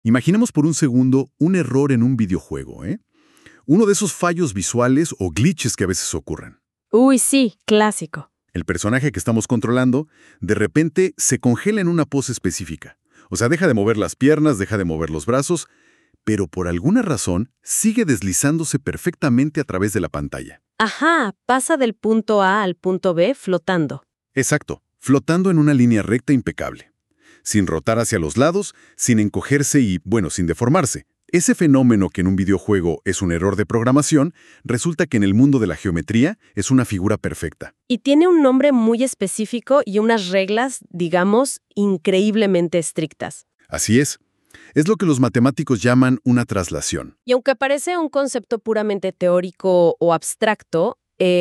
Imaginemos por un segundo un error en un videojuego, ¿eh? Uno de esos fallos visuales o glitches que a veces ocurren. Uy, sí, clásico. El personaje que estamos controlando, de repente, se congela en una pose específica. O sea, deja de mover las piernas, deja de mover los brazos, pero por alguna razón sigue deslizándose perfectamente a través de la pantalla. Ajá, pasa del punto A al punto B flotando. Exacto, flotando en una línea recta impecable. Sin rotar hacia los lados, sin encogerse y, bueno, sin deformarse. Ese fenómeno que en un videojuego es un error de programación, resulta que en el mundo de la geometría es una figura perfecta. Y tiene un nombre muy específico y unas reglas, digamos, increíblemente estrictas. Así es. Es lo que los matemáticos llaman una traslación. Y aunque parece un concepto puramente teórico o abstracto,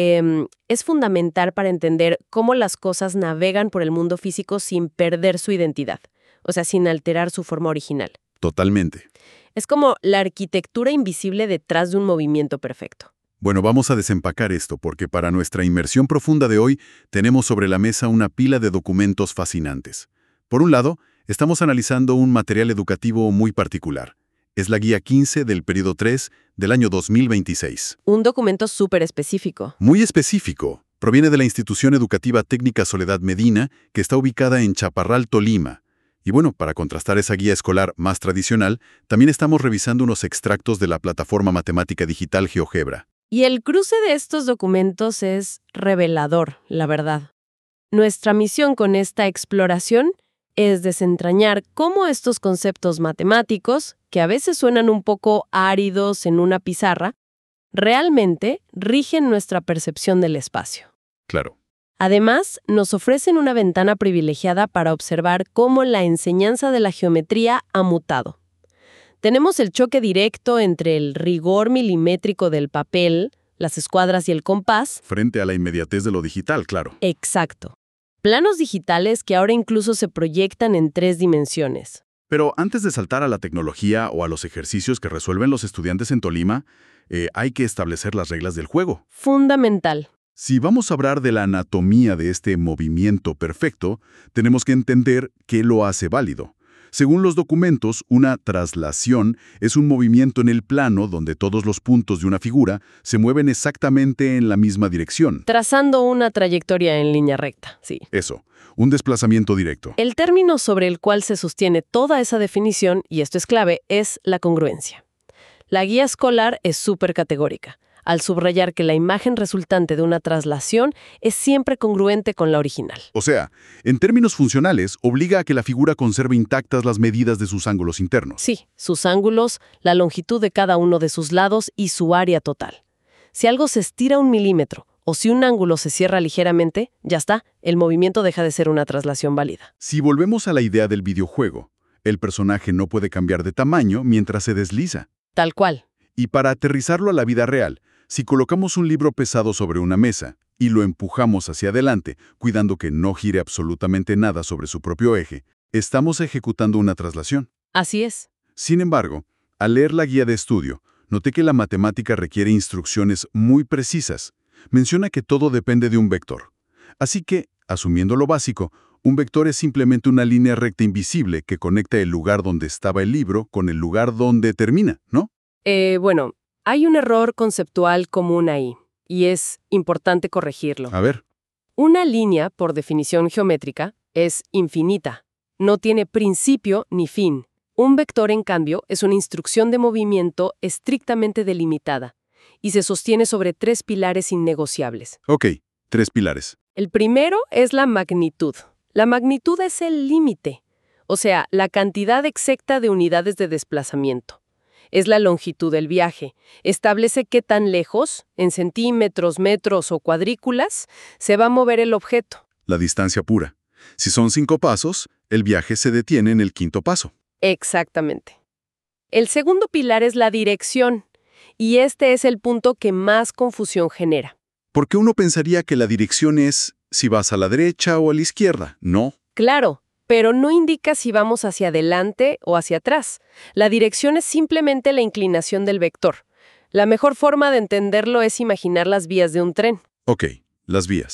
es fundamental para entender cómo las cosas navegan por el mundo físico sin perder su identidad, o sea, sin alterar su forma original. Totalmente. Es como la arquitectura invisible detrás de un movimiento perfecto. Bueno, vamos a desempacar esto porque para nuestra inmersión profunda de hoy tenemos sobre la mesa una pila de documentos fascinantes. Por un lado, estamos analizando un material educativo muy particular. Es la Guía 15 del Período 3 del año 2026. Un documento súper específico. Muy específico. Proviene de la Institución Educativa Técnica Soledad Medina, que está ubicada en Chaparral, Tolima. Y bueno, para contrastar esa guía escolar más tradicional, también estamos revisando unos extractos de la plataforma matemática digital GeoGebra. Y el cruce de estos documentos es revelador, la verdad. Nuestra misión con esta exploración es desentrañar cómo estos conceptos matemáticos, que a veces suenan un poco áridos en una pizarra, realmente rigen nuestra percepción del espacio. Claro. Además, nos ofrecen una ventana privilegiada para observar cómo la enseñanza de la geometría ha mutado. Tenemos el choque directo entre el rigor milimétrico del papel, las escuadras y el compás. Frente a la inmediatez de lo digital, claro. Exacto. Planos digitales que ahora incluso se proyectan en 3 dimensiones. Pero antes de saltar a la tecnología o a los ejercicios que resuelven los estudiantes en Tolima, hay que establecer las reglas del juego. Fundamental. Si vamos a hablar de la anatomía de este movimiento perfecto, tenemos que entender qué lo hace válido. Según los documentos, una traslación es un movimiento en el plano donde todos los puntos de una figura se mueven exactamente en la misma dirección. Trazando una trayectoria en línea recta, sí. Eso, un desplazamiento directo. El término sobre el cual se sostiene toda esa definición, y esto es clave, es la congruencia. La guía escolar es súper categórica, al subrayar que la imagen resultante de una traslación es siempre congruente con la original. O sea, en términos funcionales, obliga a que la figura conserve intactas las medidas de sus ángulos internos. Sí, sus ángulos, la longitud de cada uno de sus lados y su área total. Si algo se estira 1 milímetro o si un ángulo se cierra ligeramente, ya está, el movimiento deja de ser una traslación válida. Si volvemos a la idea del videojuego, el personaje no puede cambiar de tamaño mientras se desliza. Tal cual. Y para aterrizarlo a la vida real, si colocamos un libro pesado sobre una mesa y lo empujamos hacia adelante, cuidando que no gire absolutamente nada sobre su propio eje, estamos ejecutando una traslación. Así es. Sin embargo, al leer la guía de estudio, noté que la matemática requiere instrucciones muy precisas. Menciona que todo depende de un vector. Así que, asumiendo lo básico, un vector es simplemente una línea recta invisible que conecta el lugar donde estaba el libro con el lugar donde termina, ¿no? Bueno, hay un error conceptual común ahí, y es importante corregirlo. A ver. Una línea, por definición geométrica, es infinita. No tiene principio ni fin. Un vector, en cambio, es una instrucción de movimiento estrictamente delimitada y se sostiene sobre 3 pilares innegociables. Ok, 3 pilares. El primero es la magnitud. La magnitud es el límite, o sea, la cantidad exacta de unidades de desplazamiento. Es la longitud del viaje. Establece qué tan lejos, en centímetros, metros o cuadrículas, se va a mover el objeto. La distancia pura. Si son 5 pasos, el viaje se detiene en el 5.º paso. Exactamente. El segundo pilar es la dirección, y este es el punto que más confusión genera. Porque uno pensaría que la dirección es si vas a la derecha o a la izquierda, ¿no? Claro, pero no indica si vamos hacia adelante o hacia atrás. La dirección es simplemente la inclinación del vector. La mejor forma de entenderlo es imaginar las vías de un tren. Ok, las vías.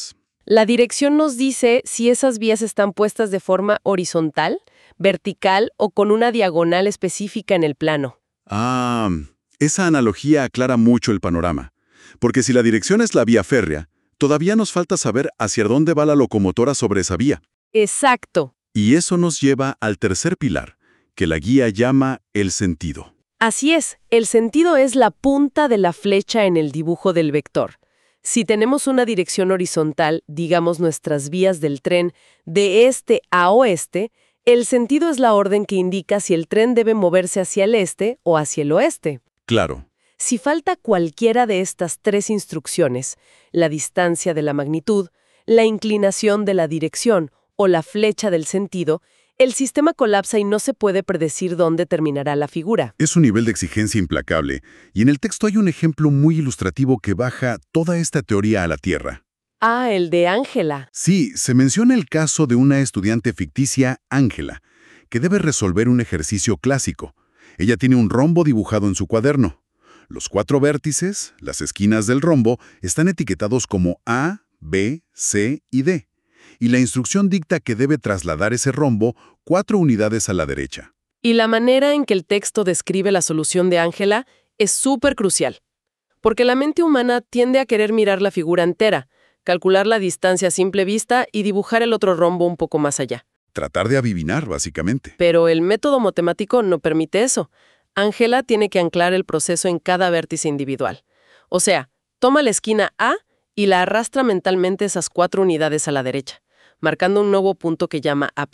La dirección nos dice si esas vías están puestas de forma horizontal, vertical o con una diagonal específica en el plano. Ah, esa analogía aclara mucho el panorama. Porque si la dirección es la vía férrea, todavía nos falta saber hacia dónde va la locomotora sobre esa vía. Exacto. Y eso nos lleva al tercer pilar, que la guía llama el sentido. Así es, el sentido es la punta de la flecha en el dibujo del vector. Si tenemos una dirección horizontal, digamos nuestras vías del tren, de este a oeste, el sentido es la orden que indica si el tren debe moverse hacia el este o hacia el oeste. Claro. Si falta cualquiera de estas tres instrucciones, la distancia de la magnitud, la inclinación de la dirección o la flecha del sentido, el sistema colapsa y no se puede predecir dónde terminará la figura. Es un nivel de exigencia implacable, y en el texto hay un ejemplo muy ilustrativo que baja toda esta teoría a la tierra. Ah, el de Ángela. Sí, se menciona el caso de una estudiante ficticia, Ángela, que debe resolver un ejercicio clásico. Ella tiene un rombo dibujado en su cuaderno. Los 4 vértices, las esquinas del rombo, están etiquetados como A, B, C y D. Y la instrucción dicta que debe trasladar ese rombo 4 unidades a la derecha. Y la manera en que el texto describe la solución de Ángela es súper crucial. Porque la mente humana tiende a querer mirar la figura entera, calcular la distancia a simple vista y dibujar el otro rombo un poco más allá. Tratar de adivinar, básicamente. Pero el método matemático no permite eso. Ángela tiene que anclar el proceso en cada vértice individual. O sea, toma la esquina A y la arrastra mentalmente esas 4 unidades a la derecha, marcando un nuevo punto que llama A'.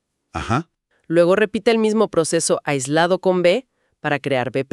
Ajá. Luego repite el mismo proceso aislado con B para crear B'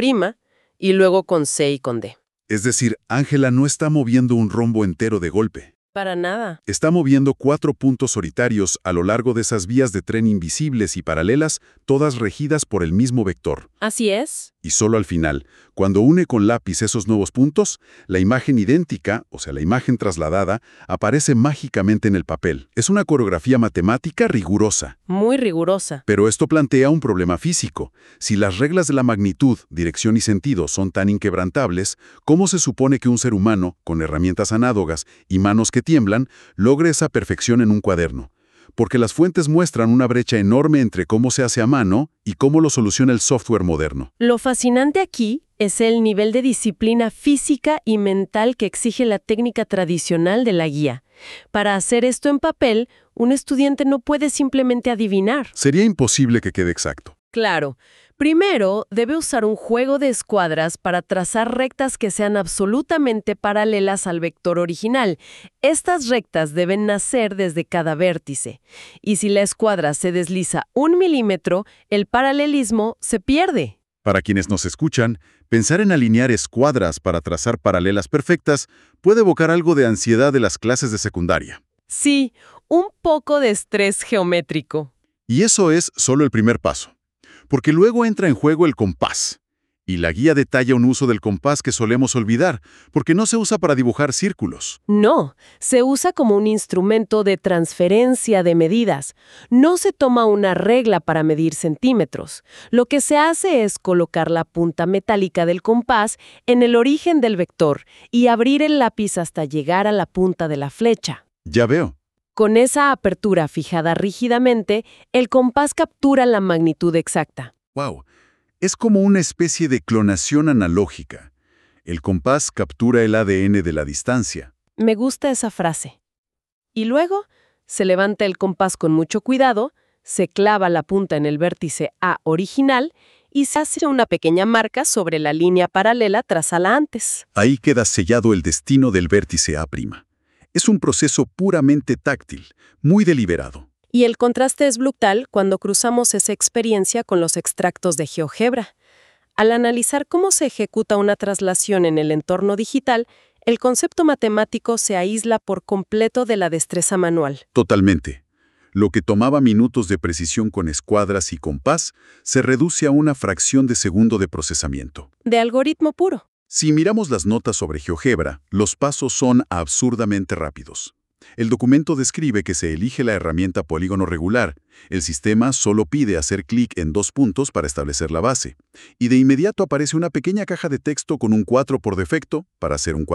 y luego con C y con D. Es decir, Ángela no está moviendo un rombo entero de golpe. Para nada. Está moviendo 4 puntos solitarios a lo largo de esas vías de tren invisibles y paralelas, todas regidas por el mismo vector. Así es. Y solo al final, cuando une con lápiz esos nuevos puntos, la imagen idéntica, o sea, la imagen trasladada, aparece mágicamente en el papel. Es una coreografía matemática rigurosa. Muy rigurosa. Pero esto plantea un problema físico. Si las reglas de la magnitud, dirección y sentido son tan inquebrantables, ¿cómo se supone que un ser humano, con herramientas análogas y manos que tiemblan, logre esa perfección en un cuaderno? Porque las fuentes muestran una brecha enorme entre cómo se hace a mano y cómo lo soluciona el software moderno. Lo fascinante aquí es el nivel de disciplina física y mental que exige la técnica tradicional de la guía. Para hacer esto en papel, un estudiante no puede simplemente adivinar. Sería imposible que quede exacto. Claro. Primero, debe usar un juego de escuadras para trazar rectas que sean absolutamente paralelas al vector original. Estas rectas deben nacer desde cada vértice. Y si la escuadra se desliza 1 milímetro, el paralelismo se pierde. Para quienes nos escuchan, pensar en alinear escuadras para trazar paralelas perfectas puede evocar algo de ansiedad de las clases de secundaria. Sí, un poco de estrés geométrico. Y eso es solo el primer paso. Porque luego entra en juego el compás. Y la guía detalla un uso del compás que solemos olvidar, porque no se usa para dibujar círculos. No, se usa como un instrumento de transferencia de medidas. No se toma una regla para medir centímetros. Lo que se hace es colocar la punta metálica del compás en el origen del vector y abrir el lápiz hasta llegar a la punta de la flecha. Ya veo. Con esa apertura fijada rígidamente, el compás captura la magnitud exacta. ¡Wow! Es como una especie de clonación analógica. El compás captura el ADN de la distancia. Me gusta esa frase. Y luego, se levanta el compás con mucho cuidado, se clava la punta en el vértice A original y se hace una pequeña marca sobre la línea paralela trazada antes. Ahí queda sellado el destino del vértice A'. Es un proceso puramente táctil, muy deliberado. Y el contraste es brutal cuando cruzamos esa experiencia con los extractos de GeoGebra. Al analizar cómo se ejecuta una traslación en el entorno digital, el concepto matemático se aísla por completo de la destreza manual. Totalmente. Lo que tomaba minutos de precisión con escuadras y compás se reduce a una fracción de segundo de procesamiento. De algoritmo puro. Si miramos las notas sobre GeoGebra, los pasos son absurdamente rápidos. El documento describe que se elige la herramienta polígono regular. El sistema solo pide hacer clic en 2 puntos para establecer la base. Y de inmediato aparece una pequeña caja de texto con un 4 por defecto para hacer un cuadrado.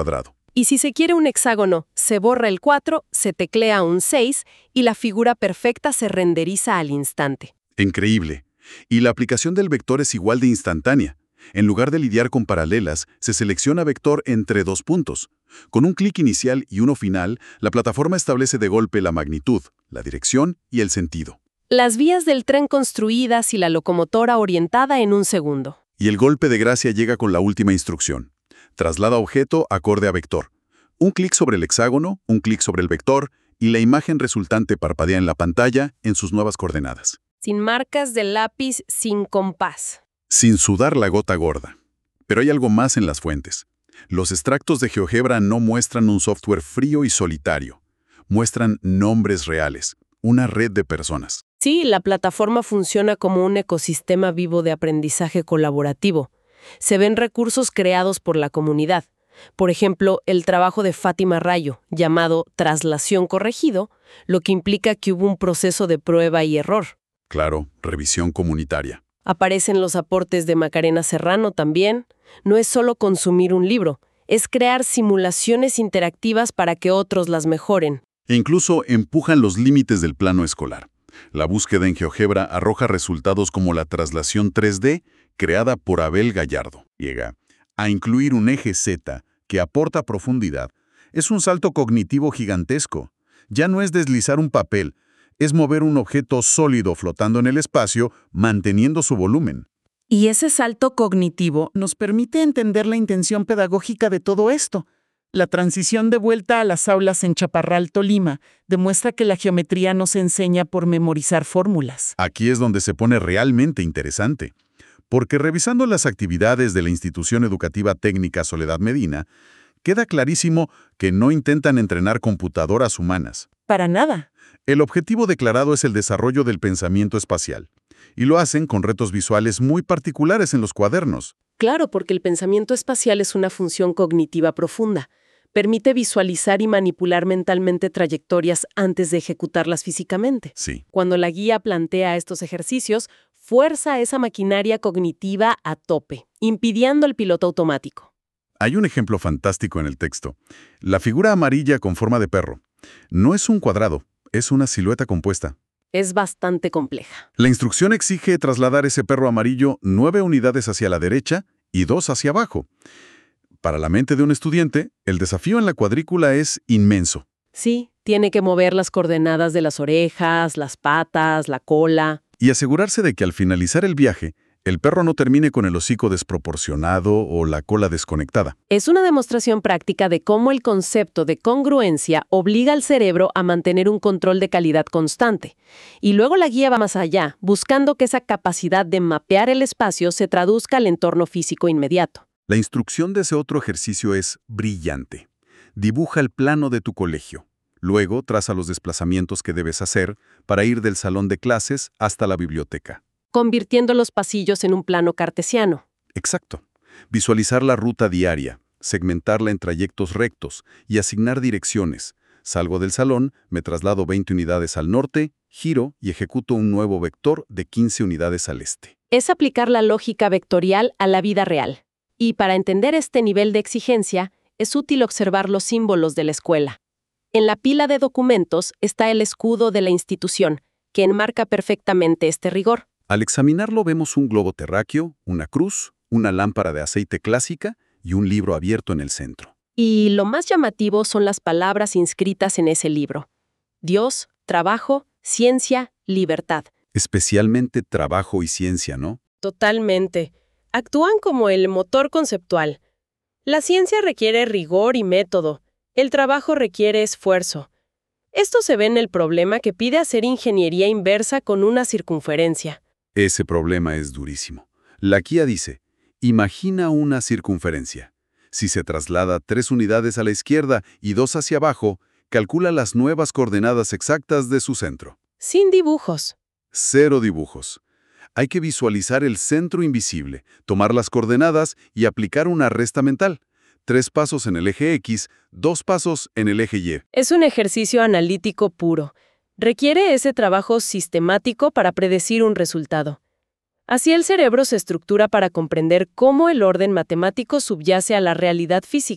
Y si se quiere un hexágono, se borra el 4, se teclea un 6 y la figura perfecta se renderiza al instante. Increíble. Y la aplicación del vector es igual de instantánea. En lugar de lidiar con paralelas, se selecciona vector entre dos puntos. Con un clic inicial y uno final, la plataforma establece de golpe la magnitud, la dirección y el sentido. Las vías del tren construidas y la locomotora orientada en un segundo. Y el golpe de gracia llega con la última instrucción. Traslada objeto acorde a vector. Un clic sobre el hexágono, un clic sobre el vector, y la imagen resultante parpadea en la pantalla en sus nuevas coordenadas. Sin marcas de lápiz, sin compás. Sin sudar la gota gorda. Pero hay algo más en las fuentes. Los extractos de GeoGebra no muestran un software frío y solitario. Muestran nombres reales, una red de personas. Sí, la plataforma funciona como un ecosistema vivo de aprendizaje colaborativo. Se ven recursos creados por la comunidad. Por ejemplo, el trabajo de Fátima Rayo, llamado Traslación Corregido, lo que implica que hubo un proceso de prueba y error. Claro, revisión comunitaria. Aparecen los aportes de Macarena Serrano también. No es solo consumir un libro, es crear simulaciones interactivas para que otros las mejoren. E incluso empujan los límites del plano escolar. La búsqueda en GeoGebra arroja resultados como la traslación 3D creada por Abel Gallardo. Llega a incluir un eje Z que aporta profundidad. Es un salto cognitivo gigantesco. Ya no es deslizar un papel, es mover un objeto sólido flotando en el espacio, manteniendo su volumen. Y ese salto cognitivo nos permite entender la intención pedagógica de todo esto. La transición de vuelta a las aulas en Chaparral, Tolima, demuestra que la geometría no se enseña por memorizar fórmulas. Aquí es donde se pone realmente interesante, porque revisando las actividades de la Institución Educativa Técnica Soledad Medina, queda clarísimo que no intentan entrenar computadoras humanas. Para nada. El objetivo declarado es el desarrollo del pensamiento espacial, y lo hacen con retos visuales muy particulares en los cuadernos. Claro, porque el pensamiento espacial es una función cognitiva profunda. Permite visualizar y manipular mentalmente trayectorias antes de ejecutarlas físicamente. Sí. Cuando la guía plantea estos ejercicios, fuerza esa maquinaria cognitiva a tope, impidiendo el piloto automático. Hay un ejemplo fantástico en el texto. La figura amarilla con forma de perro. No es un cuadrado, es una silueta compuesta. Es bastante compleja. La instrucción exige trasladar ese perro amarillo 9 unidades hacia la derecha y 2 hacia abajo. Para la mente de un estudiante, el desafío en la cuadrícula es inmenso. Sí, tiene que mover las coordenadas de las orejas, las patas, la cola. Y asegurarse de que al finalizar el viaje, el perro no termine con el hocico desproporcionado o la cola desconectada. Es una demostración práctica de cómo el concepto de congruencia obliga al cerebro a mantener un control de calidad constante. Y luego la guía va más allá, buscando que esa capacidad de mapear el espacio se traduzca al entorno físico inmediato. La instrucción de ese otro ejercicio es brillante. Dibuja el plano de tu colegio. Luego traza los desplazamientos que debes hacer para ir del salón de clases hasta la biblioteca. Convirtiendo los pasillos en un plano cartesiano. Exacto. Visualizar la ruta diaria, segmentarla en trayectos rectos y asignar direcciones. Salgo del salón, me traslado 20 unidades al norte, giro y ejecuto un nuevo vector de 15 unidades al este. Es aplicar la lógica vectorial a la vida real. Y para entender este nivel de exigencia, es útil observar los símbolos de la escuela. En la pila de documentos está el escudo de la institución, que enmarca perfectamente este rigor. Al examinarlo vemos un globo terráqueo, una cruz, una lámpara de aceite clásica y un libro abierto en el centro. Y lo más llamativo son las palabras inscritas en ese libro. Dios, trabajo, ciencia, libertad. Especialmente trabajo y ciencia, ¿no? Totalmente. Actúan como el motor conceptual. La ciencia requiere rigor y método. El trabajo requiere esfuerzo. Esto se ve en el problema que pide hacer ingeniería inversa con una circunferencia. Ese problema es durísimo. La guía dice, imagina una circunferencia. Si se traslada 3 unidades a la izquierda y 2 hacia abajo, calcula las nuevas coordenadas exactas de su centro. Sin dibujos. 0 dibujos. Hay que visualizar el centro invisible, tomar las coordenadas y aplicar una resta mental. 3 pasos en el eje X, 2 pasos en el eje Y. Es un ejercicio analítico puro. Requiere ese trabajo sistemático para predecir un resultado. Así el cerebro se estructura para comprender cómo el orden matemático subyace a la realidad física.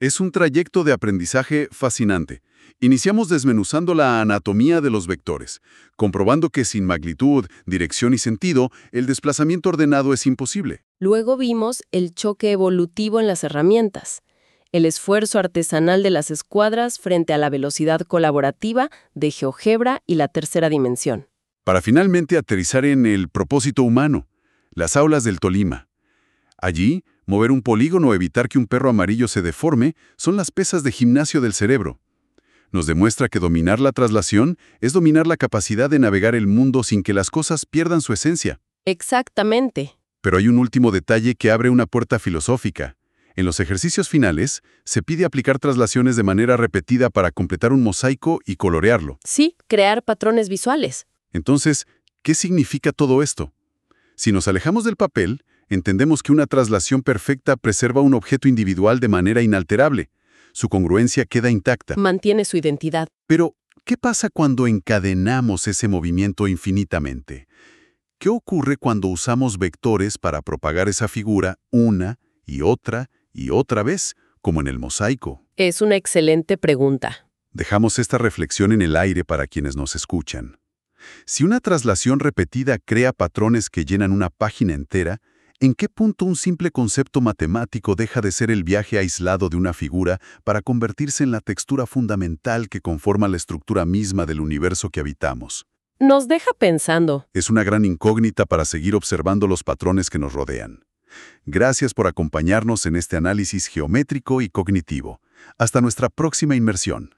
Es un trayecto de aprendizaje fascinante. Iniciamos desmenuzando la anatomía de los vectores, comprobando que sin magnitud, dirección y sentido, el desplazamiento ordenado es imposible. Luego vimos el choque evolutivo en las herramientas, el esfuerzo artesanal de las escuadras frente a la velocidad colaborativa de GeoGebra y la tercera dimensión. Para finalmente aterrizar en el propósito humano, las aulas del Tolima. Allí, mover un polígono o evitar que un perro amarillo se deforme son las pesas de gimnasio del cerebro. Nos demuestra que dominar la traslación es dominar la capacidad de navegar el mundo sin que las cosas pierdan su esencia. Exactamente. Pero hay un último detalle que abre una puerta filosófica. En los ejercicios finales, se pide aplicar traslaciones de manera repetida para completar un mosaico y colorearlo. Sí, crear patrones visuales. Entonces, ¿qué significa todo esto? Si nos alejamos del papel, entendemos que una traslación perfecta preserva un objeto individual de manera inalterable. Su congruencia queda intacta. Mantiene su identidad. Pero, ¿qué pasa cuando encadenamos ese movimiento infinitamente? ¿Qué ocurre cuando usamos vectores para propagar esa figura una y otra vez, como en el mosaico? Es una excelente pregunta. Dejamos esta reflexión en el aire para quienes nos escuchan. Si una traslación repetida crea patrones que llenan una página entera, ¿en qué punto un simple concepto matemático deja de ser el viaje aislado de una figura para convertirse en la textura fundamental que conforma la estructura misma del universo que habitamos? Nos deja pensando. Es una gran incógnita para seguir observando los patrones que nos rodean. Gracias por acompañarnos en este análisis geométrico y cognitivo. Hasta nuestra próxima inmersión.